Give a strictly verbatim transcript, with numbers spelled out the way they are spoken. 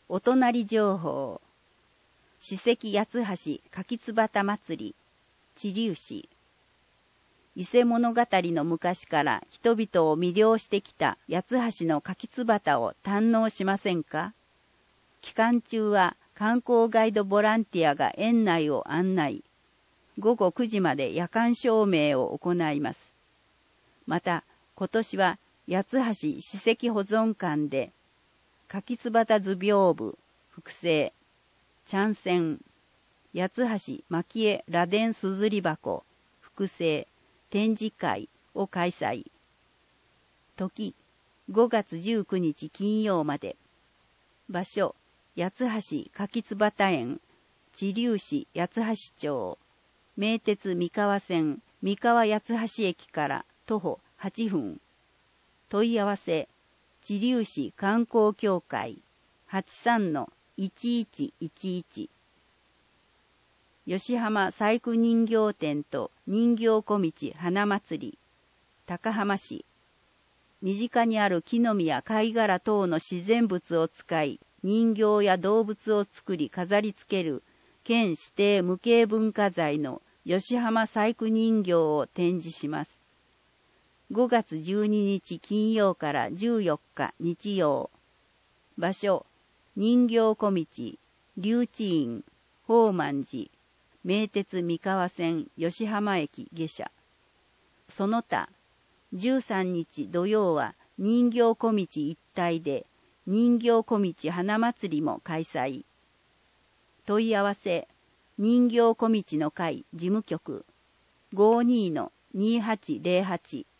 お隣情報。史跡八橋柿椿祭り、知立市。伊勢物語の昔から人々を魅了してきた八橋の柿椿を堪能しませんか？期間中は観光ガイドボランティアが園内を案内。ごごくじまで夜間照明を行います。また、今年は八橋史跡保存館で、柿椿図屏風、複製、チャンセン、八橋蒔絵螺鈿すずり箱、複製、展示会を開催。時、ごがつじゅうくにち金曜まで。場所、八橋柿椿園、知立市八橋町。名鉄三河線三河八橋駅から徒歩はっぷん。問い合わせ、知立市観光協会 はちさんのいちいちいちいち。吉浜細工人形店と人形小道花祭り、高浜市。身近にある木の実や貝殻等の自然物を使い、人形や動物を作り飾り付ける県指定無形文化財の吉浜細工人形を展示します。ごがつじゅうににち金曜からじゅうよっか日曜。場所、人形小道、留置院、宝満寺、名鉄三河線吉浜駅下車。その他、じゅうさんにち土曜は人形小道一帯で人形小道花祭りも開催。問い合わせ、人形小道の会事務局 ごじゅうにのにじゅうはちゼロはち